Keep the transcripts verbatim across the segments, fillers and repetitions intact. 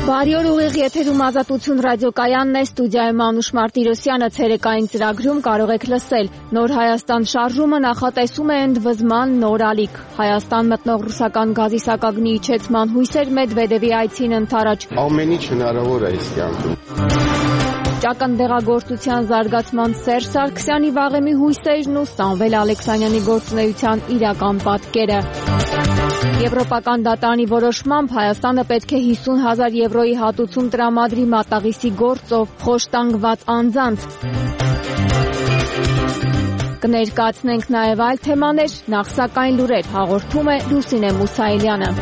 Բարի օր, ուղիղ եթերում Ազատություն ռադիոկայանն է, ստուդիայում Անուշ Մարտիրոսյանը, ցերեկային ծրագրում կարող եք լսել. Նոր Հայաստան շարժումը նախատեսում է ընդվզման նոր ալիք. Հայաստան մտնող ռուսական գազի սակագնի իջեցման հույսեր Մեդվեդևի այցին ընթരാճ. Ամեն ինչ հնարավոր է այս կյանքում. Ճակնդեղագործության զարգացման Սերժ Սարգսյանի վաղեմի հույսերն ու Սամվել Ալեքսանյանի գործունեության իրական պատկերը. Եվրոպական դատարանի որոշմամբ Հայաստանը պետք է հիսուն հազար եվրոյի հատուցում տրամադրի մատաղիսի գործով խոշտանգված անձանց. Կներկայացնենք նաև այլ թեմաներ, նախ սակայն լուրեր, հաղորդում է Լուսինե Մուսայելյանը.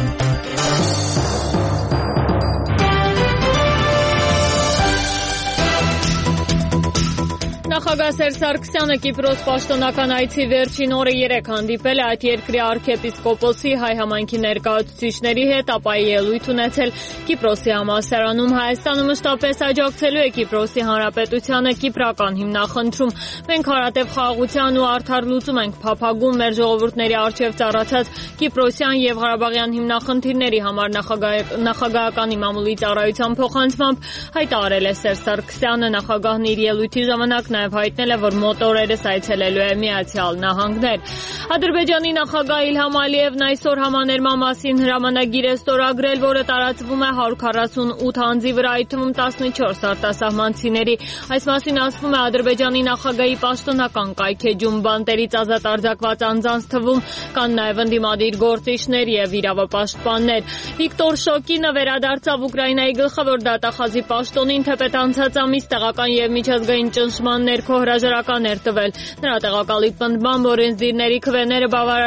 Նախագահ Սերժ Սարգսյանը Կիպրոս պաշտոնական այցի վերջին օրը երեկ հանդիպել է այդ երկրի արքեպիսկոպոսի հայ համայնքի ներկայացուցիչների հետ, ապա ելույթ ունեցել Կիպրոսի համալսարանում. Հայաստանը մշտապես աջակցելու է Կիպրոսի հանրապետությանը կիպրական հիմնախնդրում. Մենք հարատև խաղաղության ու արդար լուծում ենք փափագում մեր ժողովուրդների առջև ծառացած Կիպրոսյան եւ Ղարաբաղյան հիմնախնդիրների համար նախագահական մամուլի ծառայության փոխանցմամբ հայտարարել է Սերժ Սարգսյանը. Նախագահն իր ելույթի ժամանակ նաև հայտնել է, որ մոտորերս այցելելու է Միացյալ Նահանգներ. Ադրբեջանի նախագահ Իլհամ Ալիևն այսօր համաներման մասին հրամանագիր է ստորագրել, որը տարածվում է հարյուր քառասունութ անձի վրա, այդ թվում տասնչորս արտասահմանցիների. Այս մասին ասվում է Ադրբեջանի նախագահի պաշտոնական կայքեջում. Բանտերից ազատ արձակված անձանց թվում կան նաև ընդդիմադիր գործիչներ եւ իրավապաշտպաններ. Վիկտոր Շոկինը վերադարձավ Ուկրաինայի գլխավոր դատախազի պաշտոնին, թեպետ անցած ամիս տեղական եւ միջազգային ճնշման ներքո հրաժարական էր տվել. Նրա տեղակալի պնդմամբ օրենսդիրների քվեները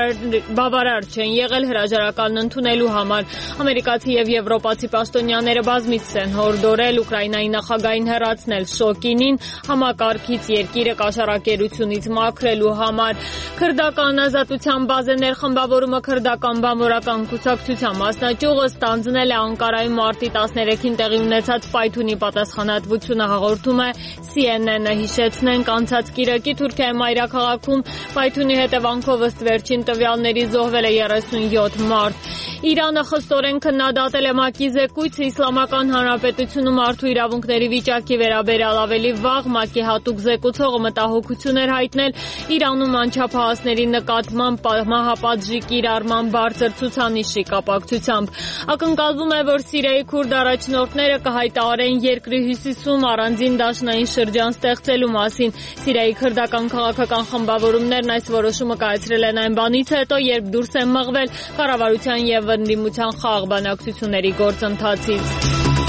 բավարար չեն եղել հրաժարականն ընդունելու համար. Ամերիկացի եւ եվրոպացի պաշտոնյաները բազմիցս են հորդորել Ուկրաինայի նախագահին հեռացնել Շոկինին համակարգից երկիրը կաշառակերությունից մաքրելու համար. Քրդական ազատության բազեներ խմբավորումը քրդական բանվորական կուսակցության մասնաճյուղը ստանձնել է Անկարայում մարտի տասներեքին տեղի ունեցած Պայթունի պատասխանատվությունը, հաղորդում է Սի Են Են-ը. Հիշեցնենք, անցած կիրակի Թուրքիայի մայրաքաղաքում Պայթունի հետևանքով ըստ վերջին տվյալների զոհվել է երեսունյոթ մարդ. Իրանը խստորեն քննադատել է ՄԱԿ-ի զեկույցը Իսլամական Հանրապետությունում մարդու իրավունքների վիճակի վերաբերյալ. Ավելի վաղ ՄԱԿ-ի հատուկ զեկուցողը մտահոգություն էր հայտնել Իրանում անչափահասների նկատմամբ մահապատժի կիրառման բարձր ցուցանիշի կապակցությամբ. Ակնկալվում է, որ Սիրիայի քուրդ առաջնորդները կհայտարարեն երկրի հյուսիսում առանձին դաշնային շրջան ստեղծելու մասին. Սիրիայի քրդական քաղաքական խմբավորումներն այս որոշումը կայացրել են այն բանից հետո, երբ դուրս են մղվել կառավարության եւ ընդդիմության խաղաղ բանակցությունների գործընթացից.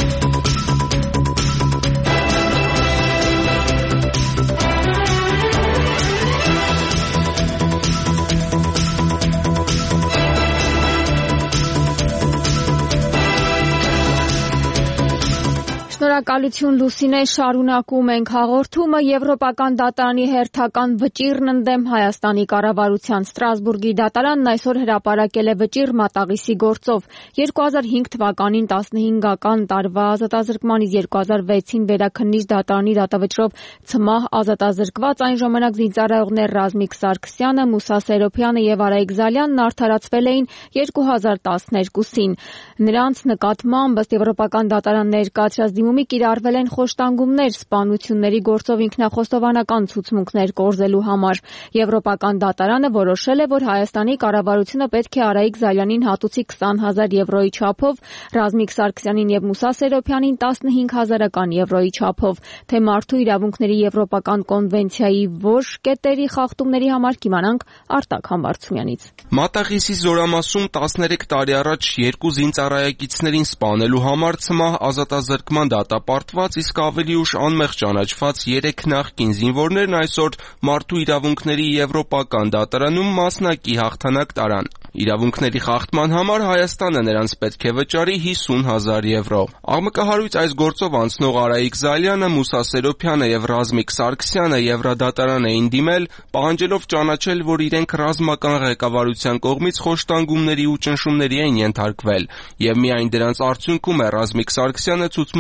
Շնորհակալություն Լուսինե, շարունակում ենք հաղորդումը. Եվրոպական դատարանի հերթական վճիռն ընդդեմ Հայաստանի կառավարության. Ստրասբուրգի դատարանն այսօր հրապարակել է վճիռ մատաղիսի գործով. երկու հազար հինգ թվականին տասնհինգական տարվա ազատազրկմանից երկու հազար վեցին վերաքննիչ դատարանի դատավճռով ցմահ ազատազրկված այն ժամանակ զինծառայողներ Ռազմիկ Սարգսյանը, Մուսա Սերոփյանը եւ Արայիկ Զալյանն արդարացվել էին երկու հազար տասներկուսին. Նրանց նկատմամբ ըստ Եվրոպական դատարան ներկայացրած դիմումի կիրառվել են խոշտանգումներ սպանությունների գործով ինքնախոստովանական ցուցմունքներ կորզելու համար. Եվրոպական դատարանը որոշել է, որ Հայաստանի կառավարությունը պետք է Արայիկ Զալյանին հատուցի քսան հազար եվրոյի չափով, Ռազմիկ Սարգսյանին եւ Մուսա Սերոփյանին տասնհինգ հազարական եվրոյի չափով. Թե մարդու իրավունքների եվրոպական կոնվենցիայի որ կետերի խախտումների համար կիմանանք Արտակ Համբարձումյանից. Մատաղիսի զորամասում տասներեք տարի առաջ երկու զինծառայակիցներին սպանելու համար ցմահ ազատազրկման դատապարտված, իսկ ավելի ուշ անմեղ ճանաչված երեք նախկին զինվորներն այսօր մարդու իրավունքների եվրոպական դատարանում մասնակի հաղթանակ տարան. Իրավունքների խախտման համար Հայաստանը նրանց պետք է վճարի հիսուն հազար եվրո. Աղմկահարույց այս գործով անցնող Արայիկ Զալյանը, Մուսա Սերոփյանը եւ Ռազմիկ Սարգսյանը Եվրադատարան էին դիմել, պահանջելով ճանաչել, որ իրենք ռազմական ղեկավարության կողմից խոշտանգումների ու ճնշումների են ենթարկվել, եւ միայն դրանց արդյունքում է Ռազմիկ Սարգսյանը ցուցմունք տվել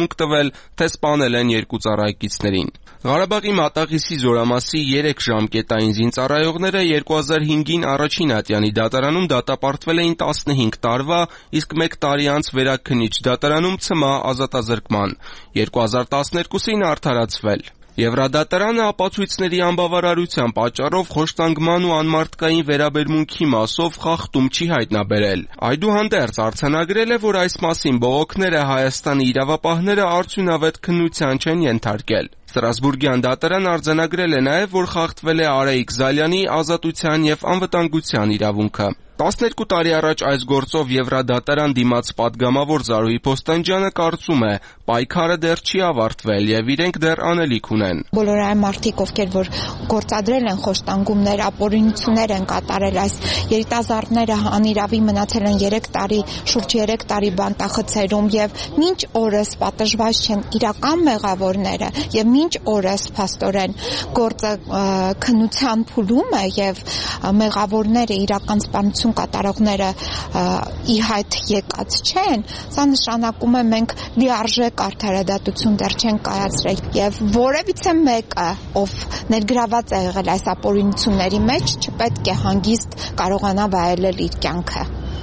հայտարարել, թե սպանել են երկու ծառայեկիցներին։ Ղարաբաղի Մատաղիսի զորամասի երեք ժամկետային զինծառայողները երկու հազար հինգին առաջին ատյանի դատարանում դատապարտվել էին տասնհինգ տարվա, իսկ մեկ տարի անց վերաքննիչ դատարանում ցմահ ազատազրկման։ երկու հազար տասներկուսին արդարացվել։ Եվրադատարանը ապացույցների անբավարարության պատճառով խոշտանգման ու անմարդկային վերաբերմունքի մասով խախտում չի հայտնաբերել։ Այդուհանդերձ արձանագրել է, որ այս մասին բողոքները Հայաստանի իրավապահները արդյունավետ քննության չեն ենթարկել։ Ստրասբուրգյան դատարան արձանագրել է նաև, որ խախտվել է Արայիկ Զալյանի ազատության և անվտանգության իրավունքը։ տասներկու տարի առաջ այս գործով Եվրադատարան դիմաց պատգամավոր Զարուհի Փոստանջյանը կարծում է, պայքարը դեռ չի ավարտվել և իրենք դեռ անելիք ունեն։ Բոլոր այն մարդիկ, ովքեր որ գործադրել են խոշտանգումներ, ապօրինություններ են կատարել, այս երիտասարդները անիրավի մնացել են երեք տարի, շուրջ երեք տարի բանտախցերում և մինչ օրս պատժված չեն իրական մեղավորները և մինչ օրս փաստորեն գործը քննության փուլում է և մեղավորները իրական սպանություն կատարողները ի հայտ եկած չեն, սա նշանակում է մենք լիարժեք արդարադատություն դեռ չեն կայացրել եւ որևիցե մեկը, ով ներգրաված է եղել այս ապօրինությունների մեջ, չպետք է հանգիստ կարողանա վայելել իր կյանքը։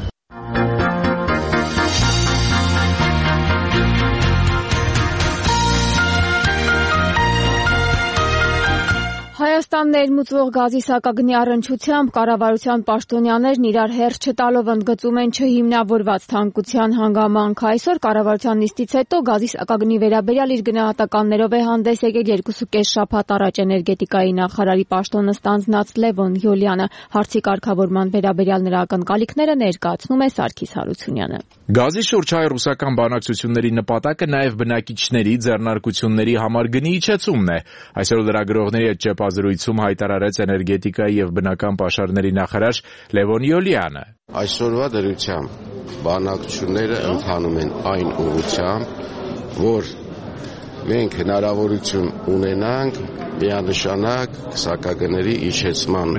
Հայաստան ներմուծվող գազի սակագնի առնչությամբ կառավարության պաշտոնյաներն իրար հերթ չտալով ընդգծում են չհիմնավորված թանկության հանգամանք։ Այսօր կառավարության նիստից հետո գազի սակագնի վերաբերյալ իր գնահատականներով է հանդես եկել երկուսուկես շաբաթ առաջ էներգետիկայի նախարարի պաշտոնը ստանձնած Լևոն Յոլյանը։ Հարցի կարգավորման վերաբերյալ նրա ակնկալիքները ներկայացնում է Սարգիս Հարությունյանը։ Գազի շուրջ հայ ռուսական բանակցությունների նպատակը նաև բնակիչների ձեռնարկությունների համար գնի իջեցումն է։ Այսօր լրագրողների հետ ճեպազրույցում հայտարարեց էներգետիկայի եւ բնական պաշարների նախարար Լևոն Յոլյանը։ Այսօրվա դրությամբ բանակցությունները ընթանում են այն ուղղությամբ, որ մենք հնարավորություն ունենանք միանշանակ սակագների իջեցման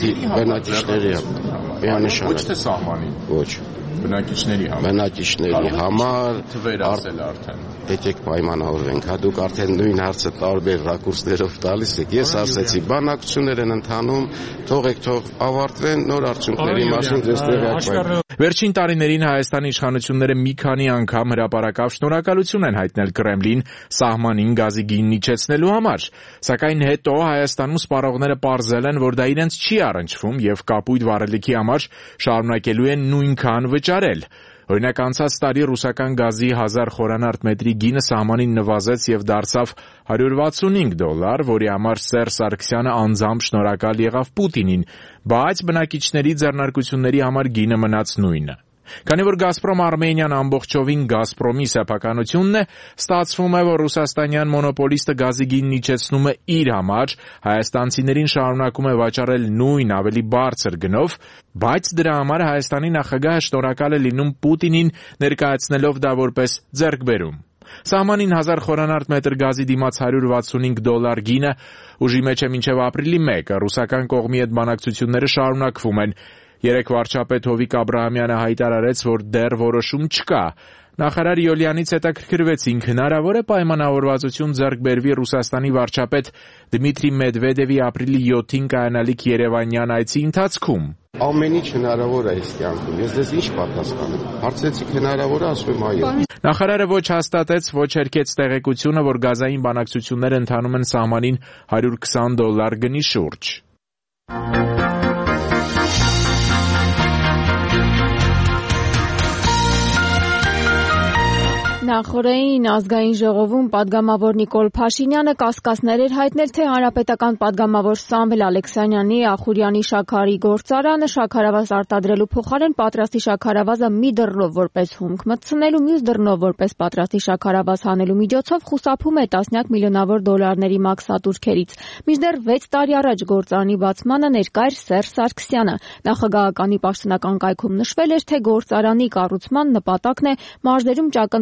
բնակիչների միանշանակ ոչ թե սահմանի ոչ բնակիչների համար բնակիչների համար թվեր ասել արդեն եկեք պայմանավորվենք, հա դուք արդեն նույն հարցը տարբեր ռակուրսներով տալիս եք։ Ես ասեցի, բանակցություններ են ընթանում, թողեք թող ավարտվեն, նոր արդյունքների մասին ձեզ տեղյակ կայք։ Վերջին տարիներին Հայաստանի իշխանությունները մի քանի անգամ հրապարակավ շնորհակալություն են հայտնել Կրեմլին սահմանին գազի գինն իջեցնելու համար, սակայն հետո Հայաստանում սպառողները պարզել են, որ դա իրենց չի առնչվում եւ կապույտ վառելիքի համար շարունակելու են նույնքան վճարել։ Օրինակ անցած տարի ռուսական գազի հազար խորանարդ մետրի գինը սահմանին նվազեց եւ դարձավ հարյուր վաթսունհինգ դոլար, որի համար Սերժ Սարգսյանը անձամբ շնորհակալ եղավ Պուտինին, բայց բնակիչների ձեռնարկությունների համար գինը մնաց նույնը։ Քանի որ Գազպրոմ Արմենիան ամբողջովին Գազպրոմի սեփականությունն է, ստացվում է, որ ռուսաստանյան մոնոպոլիստը գազի գինն իջեցնում է իր համար, հայաստանցիներին շարունակում է վաճառել նույն ավելի բարձր գնով, բայց դրա համար Հայաստանի նախագահը շնորհակալ է լինում Պուտինին, ներկայացնելով դա որպես ձեռքբերում։ Սահմանին հազար խորանարդ մետր գազի դիմաց հարյուր վաթսունհինգ դոլար գինը ուժի մեջ է մինչև ապրիլի մեկը, ռուսական կողմի հետ բանակցությունները շարունակվում են։ Երեկ վարչապետ Հովիկ Աբրահամյանը հայտարարեց, որ դեռ որոշում չկա։ Նախարար Յոլյանից հետաքրքրվեցինք, հնարավոր է պայմանավորվածություն ձեռք բերվի Ռուսաստանի վարչապետ Դմիտրի Մեդվեդևի ապրիլի յոթին կայանալիք երևանյան այցի ընթացքում։ Ամեն ինչ հնարավոր է այս կյանքում։ Ես դες ինչ պատասխանեմ։ Հարցեցիք հնարավոր է, ասում եմ այո։ Նախարարը ոչ հաստատեց, ոչ հերքեց տեղեկությունը, որ գազային բանակցությունները ընթանում են սահմանին հարյուր քսան դոլար գնի շուրջ։ Նախորդային ազգային ժողովում պատգամավոր Նիկոլ Փաշինյանը կասկածներ էր հայտնել, թե հանրապետական պատգամավոր Սամվել Ալեքսանյանի Ախուրյանի շաքարի գործարանը շաքարավազ արտադրելու փոխարեն պատրաստի շաքարավազը մի դռնով որպես հումք մտցնելու, մյուս դռնով որպես պատրաստի շաքարավազ հանելու միջոցով խուսափում է տասնյակ միլիոնավոր դոլարների մաքսատուրքերից։ Մինչդեռ վեց տարի առաջ գործարանի բացմանը ներկա էր Սերժ Սարգսյանը։ Նախագահականի պաշտոնական կայքում նշվել էր, թե գործարանի կառուցման նպատակն է մարզերում ճակնդեղագործություն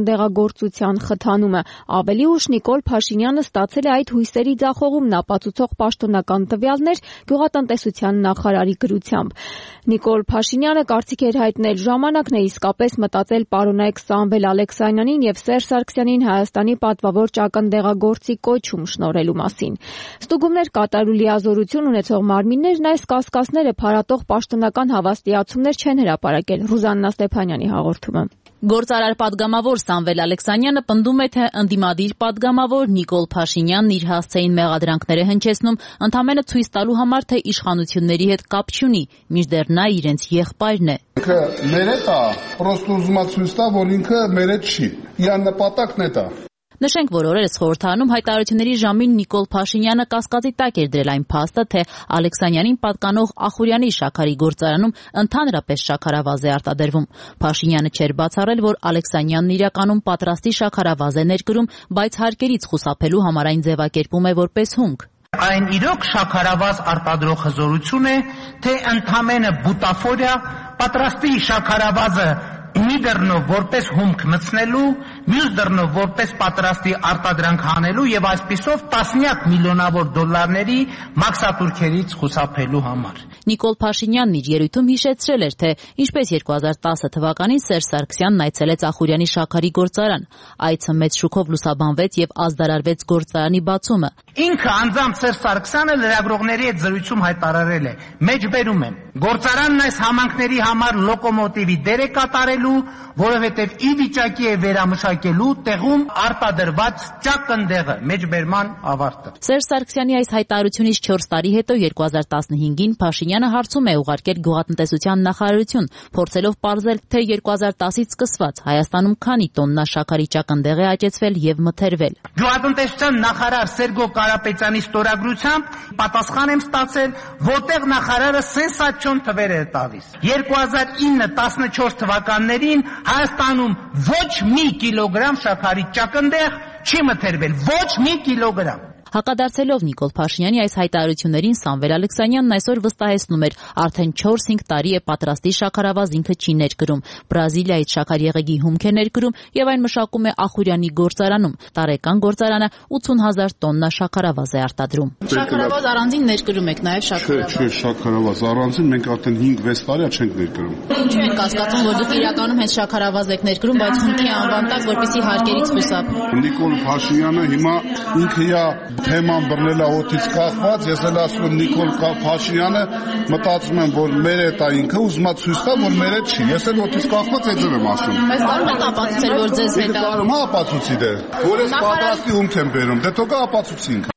գործության խթանումը։ Ավելի ուշ Նիկոլ Փաշինյանը ստացել է այդ հույսերի ձախողումն ապացուցող պաշտոնական տվյալներ գյուղատնտեսության նախարարի գրությամբ։ Նիկոլ Փաշինյանը կարծիք էր հայտնել ժամանակն է իսկապես մտածել պարոնայք Սամվել Ալեքսանյանին եւ Սերժ Սարգսյանին Հայաստանի պատվավոր ճակնդեղագործի կոչում շնորհելու մասին։ Ստուգումներ կատարելու լիազորություն ունեցող մարմիններն այս կասկածները փարատող պաշտոնական հավաստիացումներ չեն հրապարակել։ Ռուզաննա Ստեփանյանի հաղորդումը։ Գործարար պատգամավոր Սամվել Ալեքսանյանը պնդում է, թե ընդդիմադիր պատգամավոր Նիկոլ Փաշինյանն իր հասցեին մեղադրանքները հնչեցնում ընդամենը ցույց տալու համար, թե իշխանությունների հետ կապ չունի, մինչդեռ նա իրենց եղբայրն է։ Ինքը մեր հետ է, պրոստը ուզում է ցույց տա, որ ինքը մեր հետ չի։ Իր նպատակն է դա։ Նշենք, որ օրերս խորհրդարանում հայտարարությունների ժամին Նիկոլ Փաշինյանը կասկածի տակ էր դրել այն փաստը, թե Ալեքսանյանին պատկանող Ախուրյանի շաքարի գործարանում ընդհանրապես շաքարավազ է արտադրվում։ Փաշինյանը չէր բացառել, որ Ալեքսանյանն իրականում պատրաստի շաքարավազ է ներկրում, բայց հարկերից խուսափելու համար այն ձևակերպում է որպես հումք։ Այն իրոք շաքարավազ արտադրող հզորություն է, թե ընդամենը բուտաֆորիա պատրաստի շաքարավազը մի դռնով որպես հումք մտցնելու, մյուս դռնով որպես պատրաստի արտադրանք հանելու եւ այսպիսով տասնյակ միլիոնավոր դոլարների մաքսատուրքերից խուսափելու համար։ Նիկոլ Փաշինյանն իր ելույթում հիշեցրել էր, թե ինչպես երկու հազար տասը թվականին Սերժ Սարգսյանն այցելեց Ախուրյանի շաքարի գործարան։ Այցը մեծ շուկով լուսաբանվեց եւ ազդարարվեց գործարանի բացումը։ Ինքը անձամբ Սերժ Սարգսյանը լրագրողների հետ զրույցում հայտարարել է. «Մեջբերում եմ, գործարանն այս համանքների համար լոկոմոտիվի դեր է կատարելու, որովհետև ի վիճակի է վերամշակելու տեղում արտադրված ճակնդեղը», մեջբերման ավարտը։ Սերժ Սարգսյանի այս հայտարարությունից չորս տարի հետո երկու հազար տասնհինգին Փաշինյանը հարցում է ուղարկել գյուղատնտեսության նախարարություն, փորձելով պարզել, թե երկու հազար տասից սկսված Հայաստանում քանի տոննա շաքարի ճակնդեղ է աճեցվել եւ մթերվել։ Գյուղատնտեսության նախարար Սերգո Կարապետյանի ստորագրությամբ պատասխան եմ ստացել, որտեղ նախարարը սենսացիոն թվեր է տալիս։ երկու հազար ինը տասնչորս թվականներին Հայաստանում ոչ մի կիլոգրամ շաքարի ճակնդեղ չի մթերվել, ոչ մի կիլոգրամ։ Հակադարձելով Նիկոլ Փաշինյանի այս հայտարարություններին Սամվել Ալեքսանյանն այսօր վստահեցնում էր, արդեն չորս-հինգ տարի է պատրաստի շաքարավազ ինքը չի ներկրում։ Բրազիլիայից շաքարեղեգի հումք է ներկրում եւ այն մշակում է Ախուրյանի գործարանում։ Տարեկան գործարանը ութուն հազար տոննա շաքարավազ է արտադրում։ Շաքարավազ առանձին ներկրում եք նաեւ շաքարավազ։ Չէ, չէ, շաքարավազ առանձին մենք արդեն հինգ-վեց տարի է չենք ներկրում։ Ինչու եք կասկածում, որ դուք իրականում հենց շաքարավազ եք ներկրում, բայց հումքի անվան տակ, որպեսզի հարկերից խուսափ։ Նիկոլ Փաշինյանը հիմա ինքը իա թեման բռնել է օդից կախված, ես էլ ասում եմ Նիկոլ Փաշինյանը մտածում եմ, որ մեր հետ է ինքը, ուզում է ցույց տա, որ մեր հետ չի։ Ես էլ օդից կախված այդ ձև եմ ասում։ Բայց կարող եք ապացուցել, որ ձեզ հետ է։ Կարող եմ ապացուցի դե։ Որ ես պատրաստի հումք եմ բերում, դե թողա ապացուցի ինքը։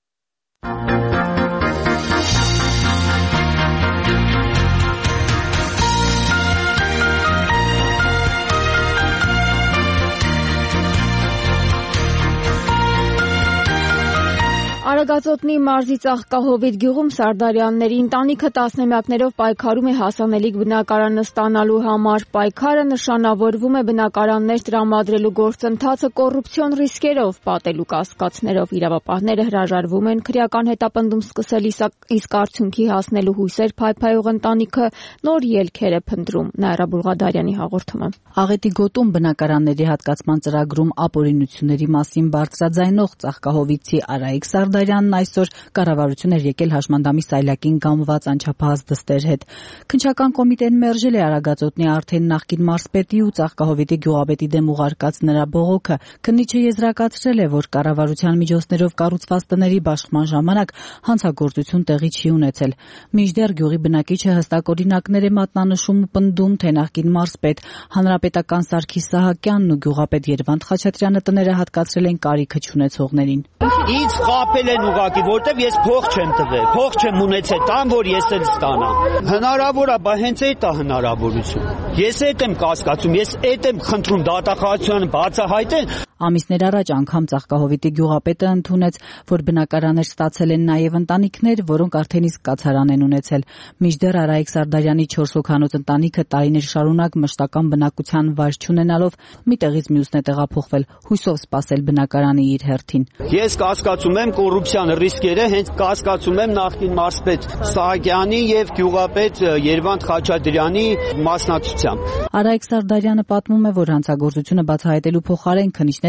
Արագածոտնի մարզի Ծաղկահովիտ գյուղում Սարդարյանների ընտանիքը տասնամյակներով պայքարում է հասանելիք բնակարանը ստանալու համար։ Պայքարը նշանավորվում է բնակարաններ տրամադրելու գործընթացը կոռուպցիոն ռիսկերով, պատելու կասկածներով։ Իրավապահները հրաժարվում են քրեական հետապնդում սկսել, իսկ արդյունքի հասնելու հույսեր փայփայող ընտանիքը նոր ելքեր է փնտրում։ Նաիրա Բուլղադարյանի հաղորդումը։ Աղետի գոտում բնակարանների հատկացման ծրագրում ապօրինությունների մասին բարձրաձայնող Ծաղկահովիցի Արայիկ Սարդարյանն այսօր կառավարություն էր եկել հաշմանդամի սայլակին գամված անչափահաս դստեր հետ։ Քննչական կոմիտեն մերժել է Արագածոտնի արդեն նախկին մարզպետի ու Ծաղկահովիտի գյուղապետի դեմ ուղարկած նրա բողոքը։ Քննիչը եզրակացրել է, որ կառավարության միջոցներով կառուցված տների բաշխման ժամանակ հանցագործություն տեղի չի ունեցել։ Մինչդեռ գյուղի բնակիչը հստակ օրինակներ է մատնանշում ու պնդում, թե նախկին մարզպետ հանրապետական Սարգիս Սահակյանն ու գյուղապետ Երվանդ Խաչատրյանը տները հատկացրել են կարիքը չունեցողներին։ Ինձ խաբել են ուղղակի, որտեվ ես փող չեմ տվել, փող չեմ ունեցել, տամ որ ես էլ ստանամ։ Հնարավոր է, բա հենց այդ է հնարավորություն։ Ես այդ եմ կասկածում, ես այդ եմ խնդրում դատախազությունը բացահայտեն։ Ամիսներ առաջ անգամ Ծաղկահովիտի գյուղապետը ընդունեց, որ բնակարաններ ստացել են նաև ընտանիքներ, որոնք արդեն իսկ կացարան են ունեցել։ Մինչդեռ Արայիկ Սարդարյանի չորս հոգանոց ընտանիքը տարիներ շարունակ մշտական բնակության վայր չունենալով մի տեղից մյուսն է տեղափոխվել, հույսով սպասել բնակարանի իր հերթին։ Ես կասկածում եմ կոռուպցիոն ռիսկերը հենց կասկածում եմ նախկին մարզպետ Սահակյանի եւ գյուղապետ Երվանդ Խաչատրյանի մասնակցությամբ։ Արայիկ Սարդարյանը պատմում է, որ հանցագործությունը բացահայտելու փոխարեն քննիչները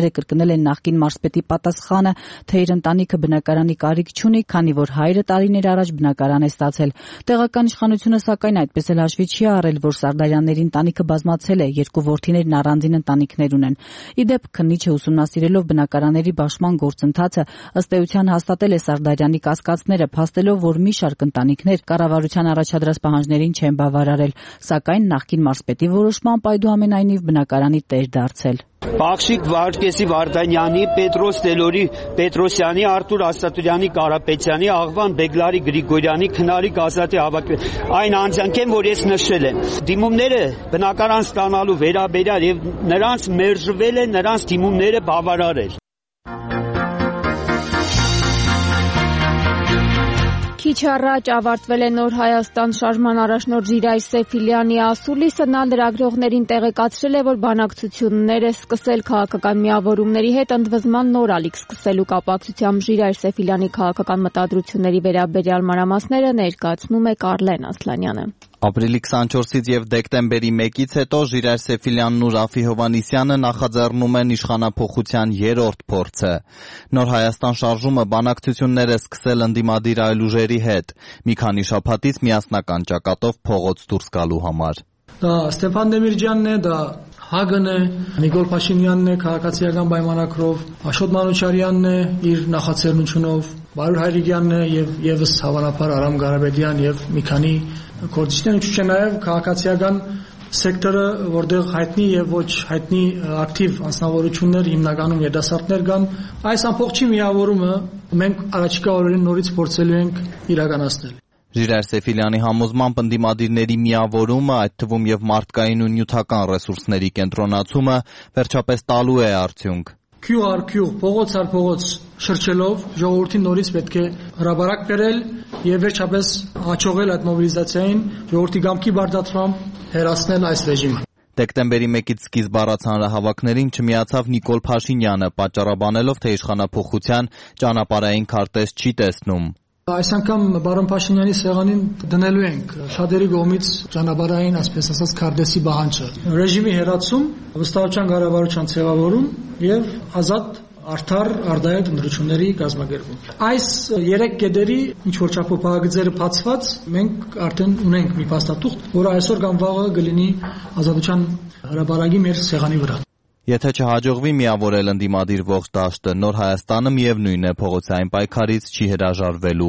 բնակիչները կրկնել են նախկին մարզպետի պատասխանը, թե իր ընտանիքը բնակարանի կարիք չունի, քանի որ հայրը տարիներ առաջ բնակարան է ստացել։ Տեղական իշխանությունը սակայն այդպես էլ հաշվի չի առել, որ Սարդարյանների ընտանիքը բազմացել է, երկու որդիներն առանձին ընտանիքներ ունեն։ Ի դեպ, քննիչը ուսումնասիրելով բնակարանների բաշխման գործընթացը, ըստ էության հաստատել է Սարդարյանի կասկածները, փաստելով, որ մի շարք ընտանիքներ կառավարության առաջադրած պահանջներին չեն բավարարել, սակայն նախկին մարզպետի որոշմամբ այդուամենայնիվ բնակարանի տեր դարձել։ Բախշիկ Վարդգեսի Վարդանյանի, Պետրոս Տելորի Պետրոսյանի, Արտուր Աստատուրյանի Կարապետյանի, Աղվան Բեգլարի Գրիգորյանի, Քնարիկ Ազատի հավաքվել այն անձանք են, որ ես նշել եմ։ Դիմումները բնակարան ստանալու վերաբերյալ եւ նրանց մերժվել է նրանց դիմումները բավարարել։ Քիչ առաջ ավարտվել է Նոր Հայաստան շարժման առաջնորդ Ժիրայր Սեֆիլյանի ասուլիսը, նա լրագրողներին տեղեկացրել է, որ բանակցություններ է սկսել քաղաքական միավորումների հետ ընդվզման նոր ալիք սկսելու կապակցությամբ։ Ժիրայր Սեֆիլյանի քաղաքական մտադրությունների վերաբերյալ մանրամասները ներկայացնում է Կարլեն Ասլանյանը։ Ապրիլի քսանչորսից եւ դեկտեմբերի մեկից հետո Ժիրայր Սեֆիլյանն ու Ռաֆի Հովանիսյանը նախաձեռնում են իշխանափոխության երրորդ փորձը։ Նոր Հայաստան շարժումը բանակցություններ է սկսել ընդդիմադիր այլ ուժերի հետ, մի քանի շաբաթից միասնական ճակատով փողոց դուրս գալու համար։ Դա Ստեփան Դեմիրճյանն է, դա Հագն է, Նիկոլ Փաշինյանն է քաղաքացիական պայմանագրով, Աշոտ Մանուչարյանն է իր նախաձեռնությունով, Բարուր Հայրիկյանն է եւ եւս հավանաբար Արամ Ղարաբեդյան եւ մի քանի գործիչներ, ինչու՞ նաեւ քաղաքացիական սեկտորը, որտեղ հայտնի եւ ոչ հայտնի ակտիվ անձնավորություններ, հիմնականում երիտասարդներ կան, այս ամբողջի միավորումը մենք առաջիկա օրերին նորից փորձելու ենք իրականացնել։ Ժիրայր Սեֆիլյանի համոզմամբ ընդդիմադիրների միավորումը, այդ թվում եւ մարդկային ու նյութական ռեսուրսների կենտրոնացումը վերջապես տալու է արդյունք։ Քյուղ առ քյուղ, փողոց առ փողոց շրջելով ժողովրդին նորից պետք է հրաբարակ բերել եւ վերջապես հաջողել այդ մոբիլիզացիային, ժողովրդի կամքի բարդացմամբ հերացնել այս ռեժիմը։ Դեկտեմբերի մեկից սկիզբ առած հանրահավաքներին չմիացավ Նիկոլ Փաշինյանը, պատճառաբանելով, թե իշխանափոխության ճանապարհային քարտեզ չի տեսնում։ Այս անգամ բարոն Փաշինյանի սեղանին դնելու ենք շատերի կողմից ճանապարհային, այսպես ասած, քարտեզի պահանջը։ Ռեժիմի հերացում, վստահության կառավարության ձևավորում եւ ազատ արդար արդայակ ընտրությունների կազմակերպում։ Այս երեք կետերի ինչ որ չափով փակագծերը բացված, մենք արդեն ունենք մի փաստաթուղթ, որը այսօր կամ վաղը կլինի ազատության հրապարակի մեր սեղանի վրա։ Եթե չհաջողվի միավորել ընդդիմադիր ողջ դաշտը, Նոր Հայաստանը միևնույն է փողոցային պայքարից չի հրաժարվելու։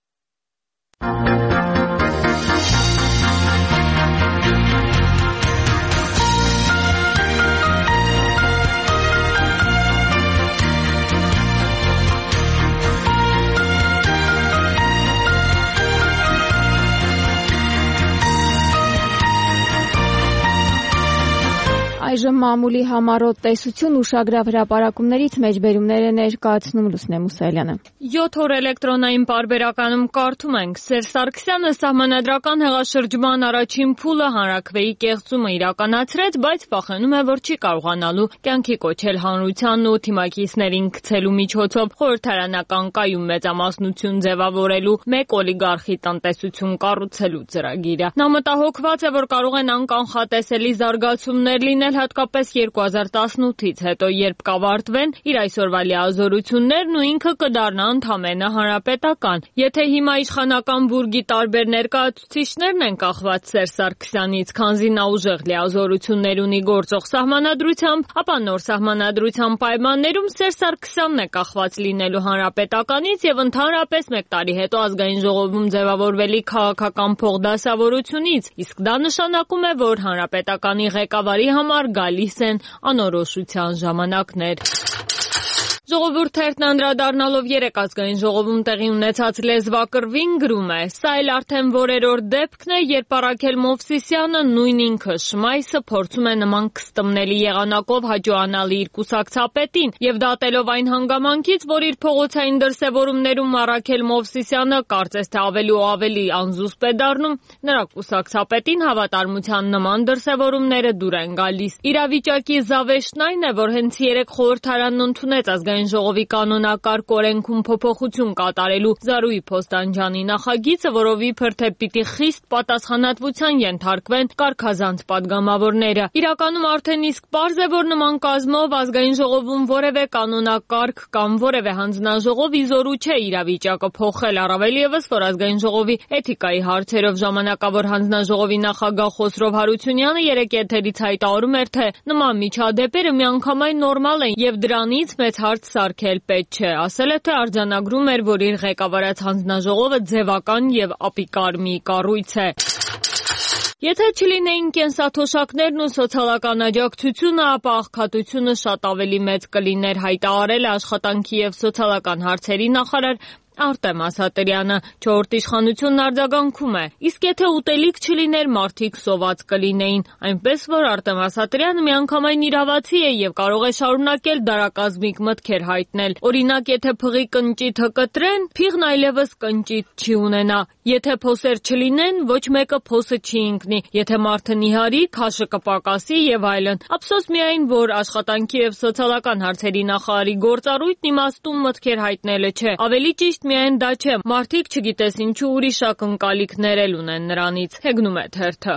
Այժմ մամուլի համառոտ տեսություն ուշագրավ հրապարակումներից մեջբերումներ է ներկայացնում Լուսնե Մուսայելյանը։ յոթ օր էլեկտրոնային պարբերականում կարդում ենք. Սերժ Սարգսյանը սահմանադրական հեղաշրջման առաջին փուլը հանրաքվեի կեղծումը իրականացրեց, բայց վախենում է, որ չի կարողանալու կյանքի կոչել հանրությանն ու թիմակիցներին գցելու միջոցով խորհրդարանական կայուն մեծամասնություն ձևավորելու մեկ օլիգարխի տնտեսություն կառուցելու ծրագիրը։ Նա մտահոգված է, որ կարող են անկանխատեսելի զարգացումներ լինել, հատկապես երկու հազար տասնութից հետո, երբ կավարտվեն իր այսօրվա լիազորություններն ու ինքը կդառնա ընդամենը հանրապետական։ Եթե հիմա իշխանական բուրգի տարբեր ներկայացուցիչներն են կախված Սերժ Սարգսյանից, քանզի նա ուժեղ լիազորություններ ունի գործող սահմանադրությամբ, ապա նոր սահմանադրության պայմաններում Սերժ Սարգսյանն է կախված լինելու հանրապետականից եւ ընդհանրապես մեկ տարի հետո ազգային ժողովում ձևավորվելի քաղաքական փոխդասավորությունից, իսկ դա նշանակում է, որ հանրապետականի ղեկավարի համար գալիս են անորոշության ժամանակներ։ Ժողովուրդ թերթն անդրադառնալով երեք ազգային ժողովում տեղի ունեցած լեզվակռվին գրում է. Սա էլ արդեն որերորդ դեպքն է, երբ Առաքել Մովսիսյանը նույն ինքը Շմայսը փորձում է նման կստմնելի եղանակով հաջողանալ իր կուսակցապետին եւ դատելով այն հանգամանքից, որ իր փողոցային դրսեւորումներում Առաքել Մովսիսյանը կարծես թե ավելի ու ավելի անզուսպ է դառնում, նրա կուսակցապետին հավատարմության նման դրսեւորումները դուր են գալիս։ Իրավիճակի զավեշտն այն է, որ հենց երեք խորհրդարանն ընդունեց ազգային ազգային ժողովի կանոնակարգ օրենքում փոփոխություն կատարելու Զարուհի Փոստանջյանի նախագիծը, որով իբր թե պիտի խիստ պատասխանատվության ենթարկվեն կարգազանց պատգամավորները։ Իրականում արդեն իսկ պարզ է, որ նման կազմով ազգային ժողովում որևէ կանոնակարգ կամ որևէ հանձնաժողով իզորու չէ իրավիճակը փոխել, առավել ևս, որ ազգային ժողովի էթիկայի հարցերով ժամանակավոր հանձնաժողովի նախագահ Խոսրով Հարությունյանը երեկ եթերից հայտարարում էր, թե նման միջադեպերը միանգամայն նորմալ են եւ դրանից մեծ հարց սարքել պետք չէ։ Ասել է, թե արձանագրում էր, որ իր ղեկավարած հանձնաժողովը ձևական եւ ապիկար մի կառույց է։ Եթե չլինեին կենսաթոշակներն ու սոցիալական աջակցությունը, ապա աղքատությունը շատ ավելի մեծ կլիներ, հայտարարել է աշխատանքի եւ սոցիալական հարցերի նախարար Արտեմ Ասատրյանը։ Չորրորդ իշխանությունն արձագանքում է. իսկ եթե ուտելիք չլիներ, մարդիկ սոված կլինեին, այնպես որ Արտեմ Ասատրյանը միանգամայն իրավացի է եւ կարող է շարունակել դարակազմիկ մտքեր հայտնել։ Օրինակ, եթե փղի կնճիթը կտրեն, փիղն այլևս կնճիթ չի ունենա։ Եթե փոսեր չլինեն, ոչ մեկը փոսը չի ընկնի։ Եթե մարդը նիհարի, քաշը կպակասի եւ այլն։ Ափսոս միայն, որ աշխատանքի եւ սոցիալական հարցերի նախարարի գործառույթն իմաստուն մտքեր հայտնելը չէ։ Ավելի ճիշտ միայն դա չէ, մարդիկ չգիտես ինչու ուրիշ ակնկալիքներ էլ ունեն նրանից, հեգնում է թերթը։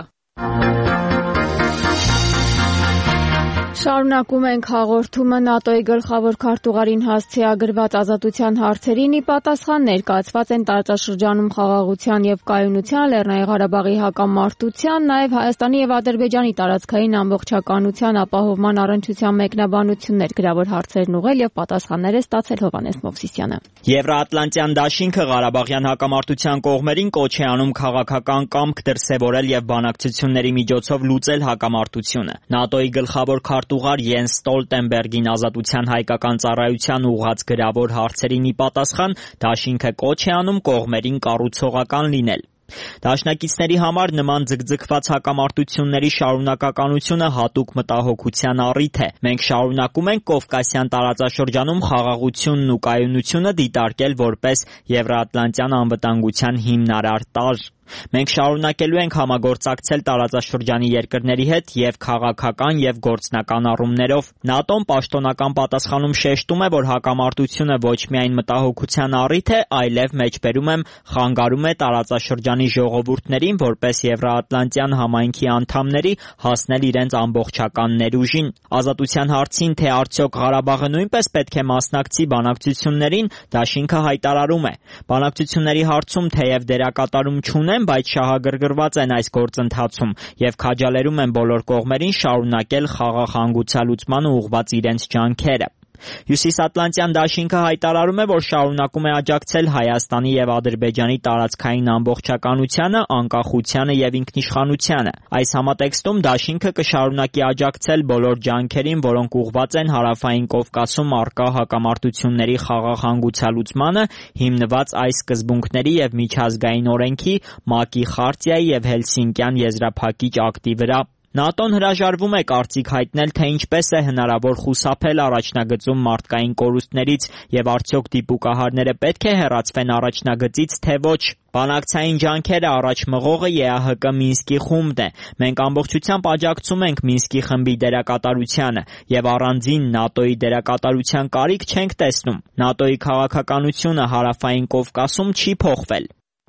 Շարունակում ենք հաղորդումը ՆԱՏՕ-ի գլխավոր քարտուղարին հասցեագրված ազատության հարցերին ի պատասխան ներկայացված են տարածաշրջանում խաղաղության եւ կայունության, Լեռնային Ղարաբաղի հակամարտության, նաեւ Հայաստանի եւ Ադրբեջանի տարածքային ամբողջականության ապահովման առընչության մեկնաբանություններ, գրավոր հարցերն ուղղել եւ պատասխաններ է ստացել Հովհաննես Մովսիսյանը։ Եվրոատլանտյան դաշինքը Ղարաբաղյան հակամարտության կողմերին կոչ է անում քաղաքական կամք դրսևորել եւ բանակցությունների միջոցով լուծել հակամարտությունը։ ՆԱՏՕ-ի գլխավոր քարտուղար Յենս Ստոլտենբերգին ազատության հայկական ծառայության ուղղած գրավոր հարցերին ի պատասխան դաշինքը կոչ է անում կողմերին կառուցողական լինել։ Դաշնակիցների համար նման ձգձգված հակամարտությունների շարունակականությունը հատուկ մտահոգության առիթ է։ Մենք շարունակում ենք Կովկասյան տարածաշրջանում խաղաղությունն ու կայունությունը դիտարկել որպես Եվրոատլանտյան անվտանգության հիմնարար տարր։ Մենք շարունակելու ենք համագործակցել տարածաշրջանի երկրների հետ եւ քաղաքական եւ գործնական առումներով։ ՆԱՏՕ-ն պաշտոնական պատասխանում շեշտում է, որ հակամարտությունը ոչ միայն մտահոգության առիթ է, այլև մեջբերում եմ խանգարում է տարածաշրջանի ժողովուրդներին որպես Եվրոատլանտյան համայնքի անդամների հասնել իրենց ամբողջական ներուժին։ Ազատության հարցին, թե արդյոք Ղարաբաղը նույնպես պետք է մասնակցի բանակցություններին, դաշինքը հայտարարում է. բանակցությունների հարցում թեև դերակատարում չունեն, բայց շահագրգռված են այս գործընթացում եւ քաջալերում են բոլոր կողմերին շարունակել խաղաղ հանգուցալուծմանը ուղղված իրենց ջանքերը։ Հյուսիսատլանտյան դաշինքը հայտարարում է, որ շարունակում է աջակցել Հայաստանի եւ Ադրբեջանի տարածքային ամբողջականությանը, անկախությանը եւ ինքնիշխանությանը։ Այս համատեքստում դաշինքը կշարունակի աջակցել բոլոր ջանքերին, որոնք ուղղված են Հարավային Կովկասում առկա հակամարտությունների խաղաղ հանգուցալուծմանը, հիմնված այս սկզբունքների եւ միջազգային օրենքի, ՄԱԿ-ի խարտիայի եւ Հելսինկյան եզրափակիչ ակտի վրա։ ՆԱՏՕ-ն հրաժարվում է կարծիք հայտնել, թե ինչպես է հնարավոր խուսափել առաջնագծում մարդկային կորուստներից եւ արդյոք դիպուկահարները պետք է հեռացվեն առաջնագծից, թե ոչ։ Բանակցային ջանքերը առաջ մղողը ԵԱՀԿ Մինսկի խումբն է։ Մենք ամբողջությամբ աջակցում ենք Մինսկի խմբի դերակատարությանը եւ առանձին ՆԱՏՕ-ի դերակատարության կարիք չենք տեսնում։ ՆԱՏՕ-ի քաղաքականությունը Հարավային Կովկասում չի փոխվել։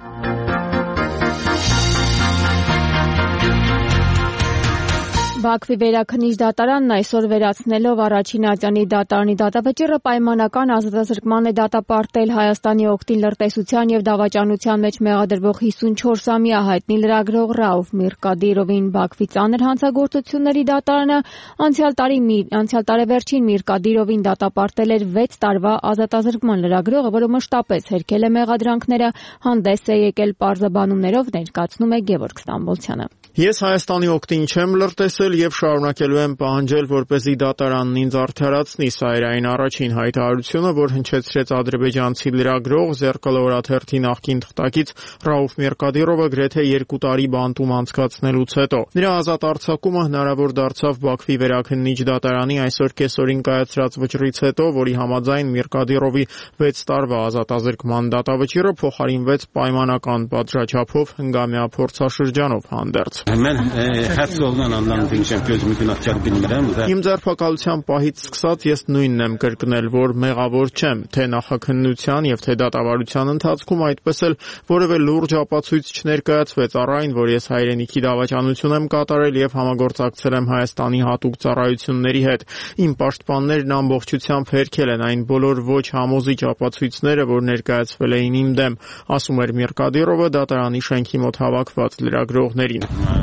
Բաքվի վերաքննիչ դատարանն այսօր վերացնելով առաջին ատյանի դատարանի դատավճիռը պայմանական ազատազրկման է դատապարտել Հայաստանի օգտին լրտեսության եւ դավաճանության մեջ մեղադրվող հիսունչորսամյա հայտնի լրագրող Ռաուֆ Միրկադիրովին։ Բաքվի ծանր հանցագործությունների դատարանը անցյալ տարի անցյալ տարեվերջին Միրկադիրովին դատապարտել էր վեց տարվա ազատազրկման լրագրողը, որը մշտապես հերքել է մեղադրանքները, հանդես է եկել պարզաբանումներով, ներկայացնում է Գևորգ Ստամբոլցյանը։ Ես Հայաստանի օգտին չեմ լրտեսել եւ շարունակելու եմ պահանջել, որպեսզի դատարանն ինձ արդարացնի։ Սա էր այն առաջին հայտարարությունը, որ հնչեցրեց ադրբեջանցի լրագրող Զերկալը օրաթերթի նախկին թղթակից Ռաուֆ Միրկադիրովը գրեթե երկու տարի բանտում անցկացնելուց հետո։ Նրա ազատ արձակումը հնարավոր դարձավ Բաքվի վերաքննիչ դատարանի այսօր կեսօրին կայացրած վճռից հետո, որի համաձայն Միրկադիրովի վեց տարվա ազատազրկման դատավճիռը փոխարինվեց պայմանական պատժաչափով հնգամյա փորձաշրջանով հանդերձ։ Mən həbs olunan andan Իմ ձերբակալության պահից սկսած ես նույնն եմ կրկնել, որ մեղավոր չեմ, թե նախաքննության եւ թե դատավարության ընթացքում այդպես էլ որևէ լուրջ ապացույց չներկայացվեց առ այն, որ ես հայրենիքի դավաճանություն եմ կատարել եւ համագործակցել եմ Հայաստանի հատուկ ծառայությունների հետ։ Իմ պաշտպաններն ամբողջությամբ հերքել են այն բոլոր ոչ համոզիչ ապացույցները, որ ներկայացվել էին իմ դեմ, ասում էր Միրկադիրովը դատարանի շենքի մոտ հավաքված լրագրողներին։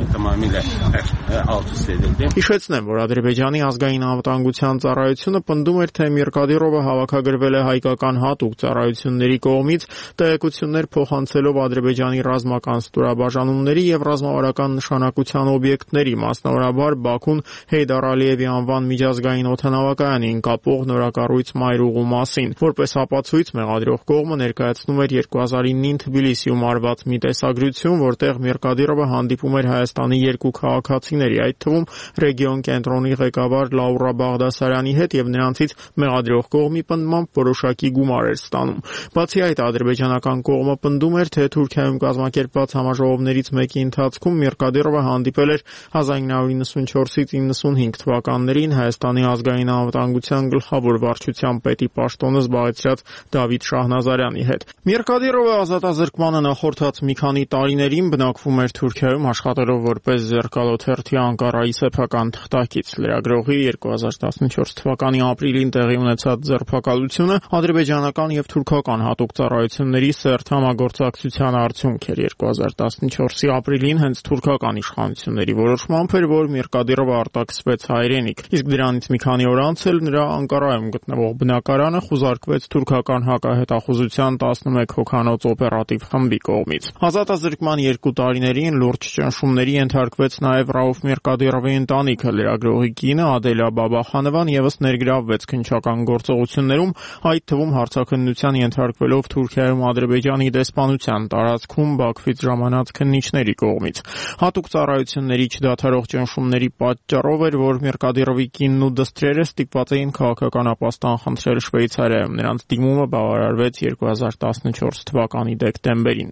Հիշեցնեմ, որ Ադրբեջանի ազգային անվտանգության ծառայությունը պնդում էր, թե Միրկադիրովը հավաքագրվել է հայկական հատուկ ծառայությունների կողմից, տեղեկություններ փոխանցելով Ադրբեջանի ռազմական ստորաբաժանումների եւ ռազմավարական նշանակության օբյեկտների, մասնավորաբար Բաքուն Հեյդար Ալիևի անվան միջազգային օդանավակայանին կապող նորակառույց մայրուղու մասին։ Որպես ապացույց մեղադրող կողմը ներկայացնում էր երկու հազար ինին Թբիլիսիում արված մի տեսագրություն, որտեղ Միրկադիրովը հանդիպում էր Հայաստանի երկու քաղաքացիների, այդ թվում ռեգիոն կենտրոնի ղեկավար Լաուրա Բաղդասարյանի հետ եւ նրանցից մեղադրող կողմի պնդմամբ որոշակի գումար էր ստանում։ Բացի այդ, ադրբեջանական կողմը պնդում էր, թե Թուրքիայում կազմակերպված համաժողովներից մեկի ընթացքում Միրկադիրովը հանդիպել էր հազար ինը հարյուր իննսունչորսից իննսունհինգ թվականներին Հայաստանի ազգային անվտանգության գլխավոր վարչության պետի պաշտոնը զբաղեցրած Դավիթ Շահնազարյանի հետ։ Միրկադիրովը ազատազրկմանը նախորդած մի քանի տարիներին բնակվում էր Թուրքիայում, աշխատելով որպես Զերկալո թերթի Անկարայի սեփական թղթակից։ Լրագրողի երկու հազար տասնչորս թվականի ապրիլին տեղի ունեցած ձերբակալությունը ադրբեջանական եւ թուրքական հատուկ ծառայությունների սերտ համագործակցության արդյունք էր։ երկու հազար տասնչորսի ապրիլին հենց թուրքական իշխանությունների որոշմամբ էր, որ Միրկադիրովը արտաքսվեց հայրենիք, իսկ դրանից մի քանի օր անց էլ նրա Անկարայում գտնվող բնակարանը խուզարկվեց թուրքական հակահետախուզության տասնմեկ հոգանոց օպերատիվ խմբի կողմից։ Ազատազրկման երկու տարիներին լուրջ ճնշումների ենթարկվեց նաև Ռաուֆ Միրկադիրովի ընտանիքը։ Լրագրողի կինը Ադելա Բաբախանովան եւս ներգրավվեց քննչական գործողություններում, այդ թվում հարցաքննության ենթարկվելով Թուրքիայում Ադրբեջանի դեսպանության տարածքում Բաքվից ժամանած քննիչների կողմից։ Հատուկ ծառայությունների չդադարող ճնշումների պատճառով էր, որ Միրկադիրովի կինն ու դստրերը ստիպված էին քաղաքական ապաստան խնդրել Շվեյցարիայում։ Նրանց դիմումը բավարարվեց երկու հազար տասնչորս թվականի դեկտեմբերին։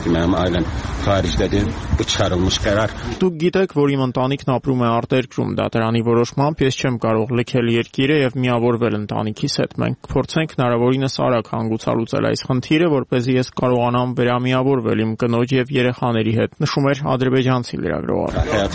Դուք գիտեք, որ իմ ընտանիքն ապրում է արտերկրում։ Դատարանի որոշմամբ ես չեմ կարող լքել երկիրը եւ միավորվել ընտանիքիս հետ։ Մենք կփորձենք հնարավորինս արագ հանգուցալուծել այս խնդիրը, որպեսզի ես կարողանամ վերամիավորվել իմ կնոջ եւ երեխաների հետ, նշում էր ադրբեջանցի լրագրողը։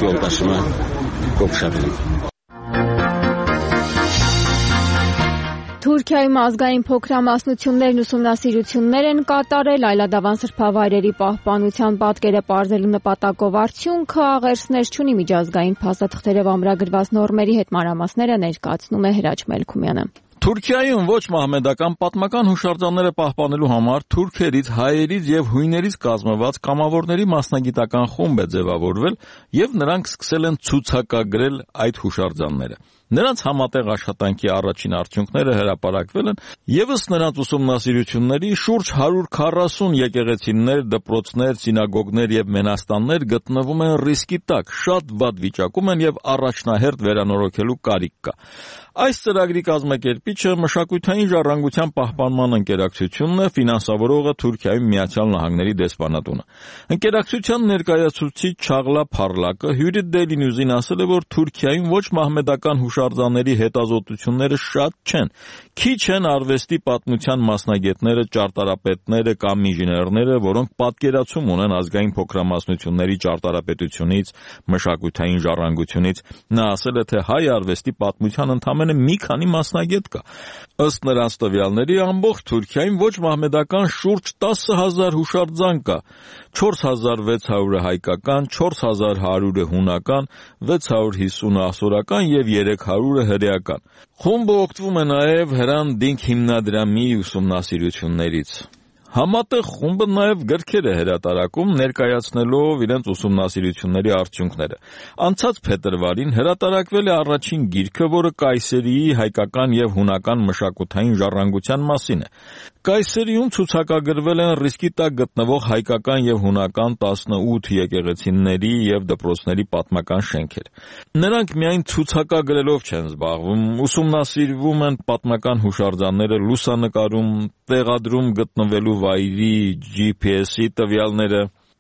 Թուրքիայում ազգային փոքրամասնություններն ուսումնասիրություններ են կատարել այլադավան սրբավայրերի պահպանության պատկերը պարզելու նպատակով արդյունքը աղերսներ չունի միջազգային փաստաթղթերով ամրագրված նորմերի հետ մանրամասները ներկայացնում է Հրաչ Մելքումյանը։ Թուրքիայում ոչ մահմեդական պատմական հուշարձանները պահպանելու համար թուրքերից, հայերից եւ հույներից կազմված կամավորների մասնագիտական խումբ է ձևավորվել եւ նրանք սկսել են ցուցակագրել այդ հուշարձանները։ Նրանց համատեղ աշխատանքի առաջին արդյունքները հրապարակվել են եւ ըստ նրանց ուսումնասիրությունների շուրջ հարյուր քառասուն եկեղեցիներ, դպրոցներ, սինագոգներ եւ մենաստաններ գտնվում են ռիսկի տակ, շատ վատ վիճակում են եւ առաջնահերթ վերանորոգելու կարիք կա։ Այս ծրագրի կազմակերպիչը մշակութային ժառանգության պահպանման ընկերակցությունն է, ֆինանսավորողը Թուրքիայում Միացյալ Նահանգների դեսպանատունը։ Ընկերակցության ներկայացուցիչ Չաղլա Փարլակը Հյուրիդ Դեյլի Նյուզին ասել է, որ Թուրքիայում ոչ մահմեդական հուշարձանների հետազոտությունները շատ չեն։ Քիչ են արվեստի պատմության մասնագետները, ճարտարապետները կամ ինժեներները, որոնք պատկերացում ունեն ազգային փոքրամասնությունների ճարտարապետությունից, մշակութային ժառանգությունից։ Նա ասել է, թե հայ արվեստի պատմության ընդամենը մի քանի մասնագետ կա։ Ըստ նրանց տվյալների ամբողջ Թուրքիայում ոչ մահմեդական շուրջ տասը հազար հուշարձան կա, չորս հազար վեց հարյուրը հայկական, չորս հազար հարյուրը հունական, վեց հարյուր հիսունը ասորական եւ երեք հարյուրը հրեական։ Խումբը օգտվում է նաեւ Հրան Դինք հիմնադրամի ուսումնասիրություններից։ Համատեղ խումբը նաև գրքեր է հրատարակում, ներկայացնելով իրենց ուսումնասիրությունների արդյունքները։ Անցած փետրվարին հրատարակվել է առաջին գիրքը, որը Կայսերիի հայկական եւ հունական մշակութային ժառանգության մասին է։ Կայսերիում ցուցակագրվել են ռիսկի տակ գտնվող հայկական եւ հունական տասնութ եկեղեցիների եւ դպրոցների պատմական շենքեր։ Նրանք միայն ցուցակագրելով չեն զբաղվում, ուսումնասիրվում են պատմական հուշարձանները, լուսանկարում, տեղադրում գտնվելու վայրի ջի փի էսի տվյալները։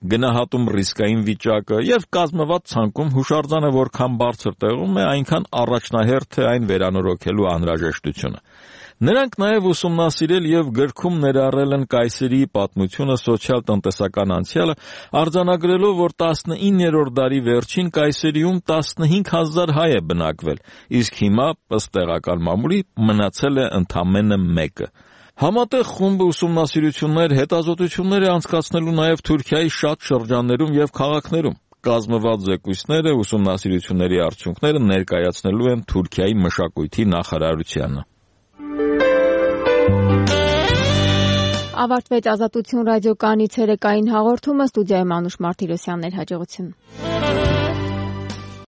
գնահատում ռիսկային վիճակը եւ կազմված ցանկում հուշարձանը որքան բարձր տեղում է, այնքան առաջնահերթ է այն վերանորոգելու անհրաժեշտությունը։ Նրանք նաև ուսումնասիրել եւ գրքում ներառել են կայսերի պատմությունը, սոցիալ-տնտեսական անցյալը, արձանագրելով, որ տասնիններորդ դարի վերջին կայսերիում տասնհինգ հազար հայ է բնակվել, իսկ հիմա, ըստ տեղական մամուլի, մնացել է ընդամենը մեկը։ Համատեղ խումբը ուսումնասիրություններ, հետազոտություններ է անցկացնելու նաև Թուրքիայի շատ շրջաններում եւ քաղաքներում։ Կազմված զեկույցները, ուսումնասիրությունների արդյունքները ներկայացնելու են Թուրքիայի մշակույթի նախարարությանը։ Ավարտվեց Ազատություն ռադիոկայանի ցերեկային հաղորդումը, ստուդիայում Անուշ Մարտիրոսյանն էր, հաջողություն։